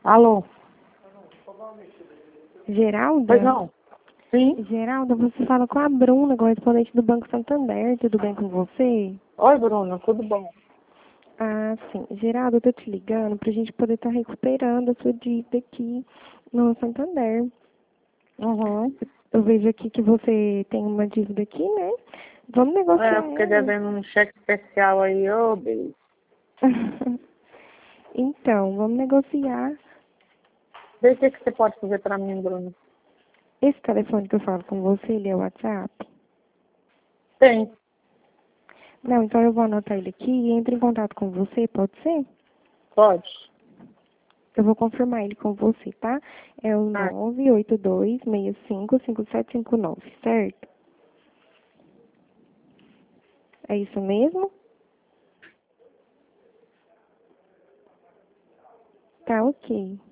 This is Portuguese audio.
Alô? Geralda? Pois não? Sim? Geralda, você fala com a Bruna, correspondente do Banco Santander. Tudo bem com você? Oi, Bruna, tudo bom? Ah, sim. Geralda, eu tô te ligando pra gente poder estar recuperando a sua dívida aqui no Santander. Uhum. Eu vejo aqui que você tem uma dívida aqui, né? Vamos É, negociar eu fiquei ela. devendo um cheque especial aí, ô, Deus. Então, vamos negociar. Vê o que você pode fazer pra mim, Bruna. Esse telefone que eu falo com você, ele é o WhatsApp? Tem, Não, então eu vou anotar ele aqui e entro em contato com você, pode ser? pode. Eu vou confirmar ele com você, tá? É o Ah, 982655759, certo? É isso mesmo? Tá ok.